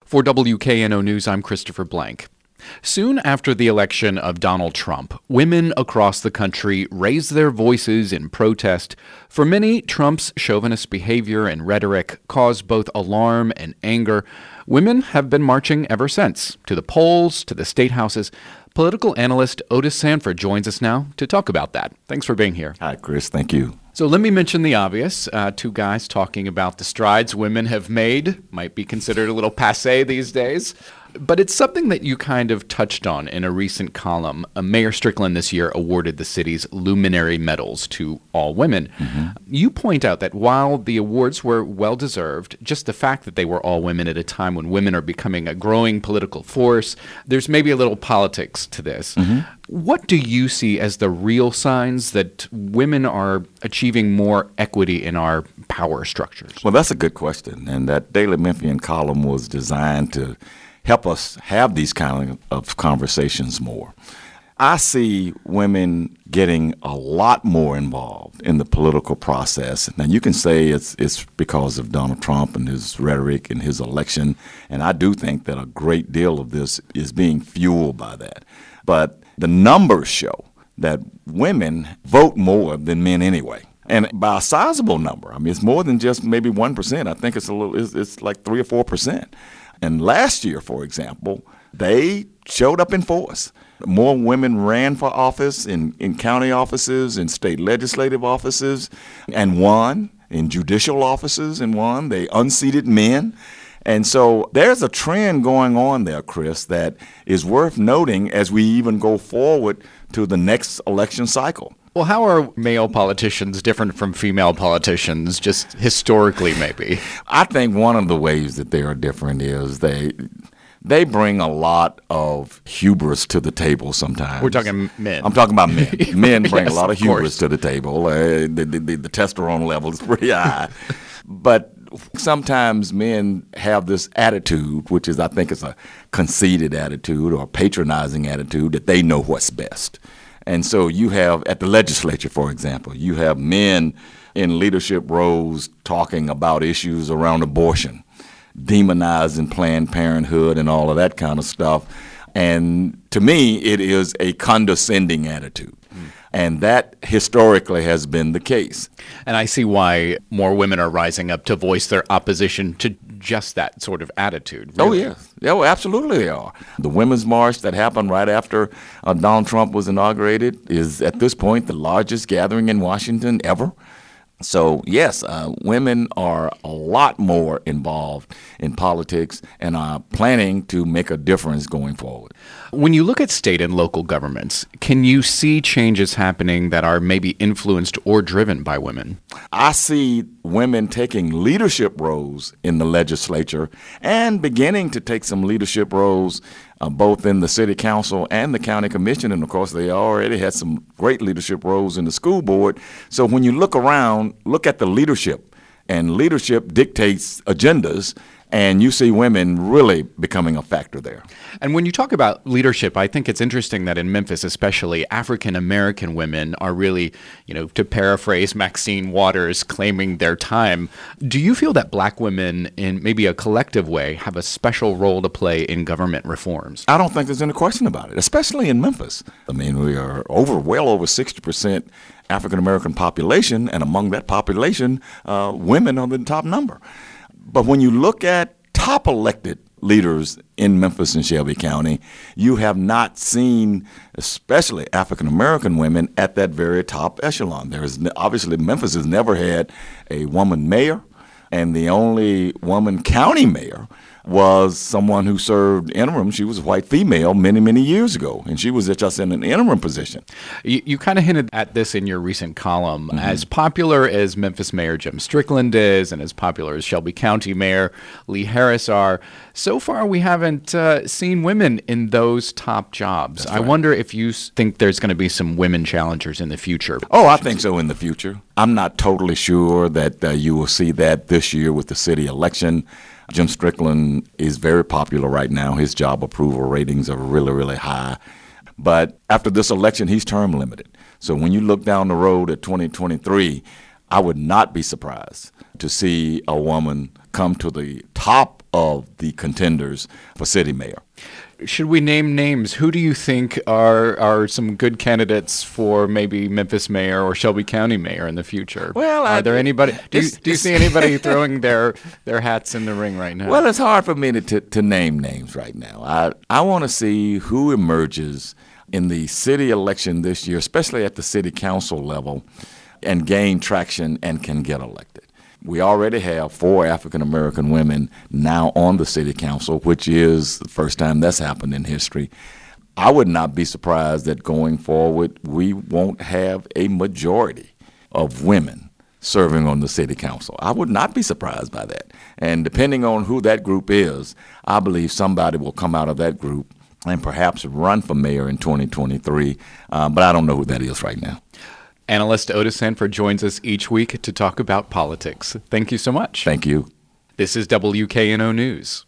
For WKNO News, I'm Christopher Blank. Soon after the election of Donald Trump, women across the country raised their voices in protest. For many, Trump's chauvinist behavior and rhetoric caused both alarm and anger. Women have been marching ever since, to the polls, to the state houses. Political analyst Otis Sanford joins us now to talk about that. Thanks for being here. Hi, Chris. Thank you. So let me mention the obvious. Two guys talking about the strides women have made. Might be considered a little passé these days. But it's something that you kind of touched on in a recent column. Mayor Strickland this year awarded the city's luminary medals to all women. You point out that while the awards were well-deserved, just the fact that they were all women at a time when women are becoming a growing political force, there's maybe a little politics to this. What do you see as the real signs that women are achieving more equity in our power structures? Well, that's a good question. And that Daily Memphian column was designed to help us have these kind of conversations more. I see women getting a lot more involved in the political process. Now, you can say it's because of Donald Trump and his rhetoric and his election, and I do think that a great deal of this is being fueled by that. But the numbers show that women vote more than men anyway. And by a sizable number. I mean, it's more than just maybe 1%. I think it's like 3 or 4%. And last year, for example, they showed up in force. More women ran for office in county offices, in state legislative offices, and won, in judicial offices and won. They unseated men. And so there's a trend going on there, Chris, that is worth noting as we even go forward to the next election cycle. Well, how are male politicians different from female politicians, just historically maybe? I think one of the ways that they are different is they bring a lot of hubris to the table sometimes. We're talking men. I'm talking about men. Men bring Yes, a lot of hubris course. to the table. The testosterone level is pretty high. But sometimes men have this attitude, which is, I think, is a conceited attitude or a patronizing attitude, that they know what's best. And so you have, at the legislature, for example, you have men in leadership roles talking about issues around abortion, demonizing Planned Parenthood and all of that kind of stuff. And to me, it is a condescending attitude. And that historically has been the case. And I see why more women are rising up to voice their opposition to just that sort of attitude. Really. Oh, yes. Yeah, well, absolutely they are. The Women's March that happened right after Donald Trump was inaugurated is, at this point, the largest gathering in Washington ever. So, yes, women are a lot more involved in politics and are planning to make a difference going forward. When you look at state and local governments, can you see changes happening that are maybe influenced or driven by women? I see women taking leadership roles in the legislature and beginning to take some leadership roles both in the city council and the county commission. And, of course, they already had some great leadership roles in the school board. So when you look around, look at the leadership, and leadership dictates agendas, and you see women really becoming a factor there. And when you talk about leadership, I think it's interesting that in Memphis, especially, African-American women are really, to paraphrase Maxine Waters, claiming their time. Do you feel that black women, in maybe a collective way, have a special role to play in government reforms? I don't think there's any question about it, especially in Memphis. I mean, we are well over 60% African-American population, and among that population, women are the top number. But when you look at top elected leaders in Memphis and Shelby County, you have not seen, especially African-American women, at that very top echelon. Obviously, Memphis has never had a woman mayor, and the only woman county mayor was someone who served interim. She was a white female many, many years ago, and she was just in an interim position. You kind of hinted at this in your recent column. As popular as Memphis Mayor Jim Strickland is, and as popular as Shelby County Mayor Lee Harris are, so far we haven't seen women in those top jobs. That's right. I wonder if you think there's going to be some women challengers in the future. Oh, I think so in the future. I'm not totally sure that you will see that this year with the city election. Jim Strickland is very popular right now. His job approval ratings are really, really high. But after this election, he's term limited. So when you look down the road at 2023, I would not be surprised to see a woman come to the top of the contenders for city mayor. Should we name names? Who do you think are some good candidates for maybe Memphis mayor or Shelby County mayor in the future? Well, are there anybody? Do you see anybody throwing their hats in the ring right now? Well, it's hard for me to name names right now. I want to see who emerges in the city election this year, especially at the city council level, and gain traction and can get elected. We already have 4 African-American women now on the city council, which is the first time that's happened in history. I would not be surprised that going forward, we won't have a majority of women serving on the city council. I would not be surprised by that. And depending on who that group is, I believe somebody will come out of that group and perhaps run for mayor in 2023, but I don't know who that is right now. Analyst Otis Sanford joins us each week to talk about politics. Thank you so much. Thank you. This is WKNO News.